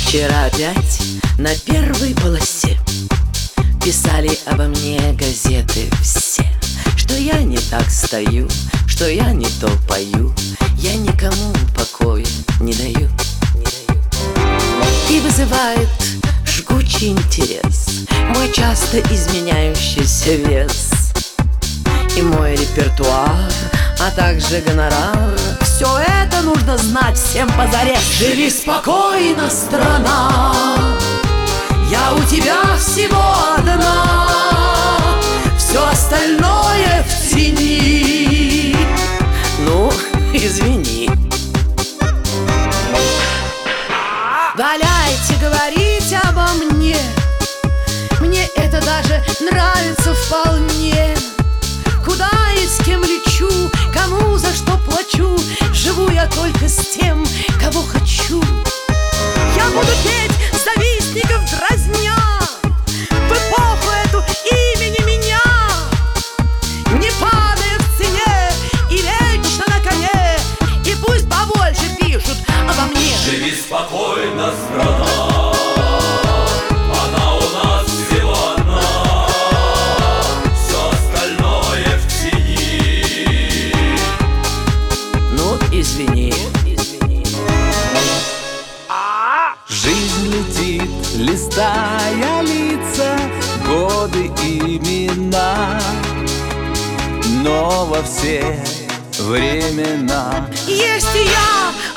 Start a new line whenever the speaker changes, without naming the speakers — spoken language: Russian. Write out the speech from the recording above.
Вчера опять на первой полосе писали обо мне газеты все, что я не так стою, что я не то пою, я никому покоя не даю. И вызывает жгучий интерес мой часто изменяющийся вес и мой репертуар, а также гонорар. Все это нужно знать всем позарез. Живи спокойно, страна, я у тебя всего одна, все остальное в тени. Ну, извини. Валяйте говорить обо мне, мне это даже нравится вполне. Куда и с кем лечу, кому за что плачу, живу я только с тем, кого хочу. Я буду петь завистников дразня в эпоху эту имени меня, не падая в цене и вечно на коне, и пусть побольше пишут обо мне.
Живи спокойно, страна, она у нас всего одна, все остальное в тени.
Ну, извини.
Жизнь летит, листая лица, годы, имена, но во все времена
Есть и я,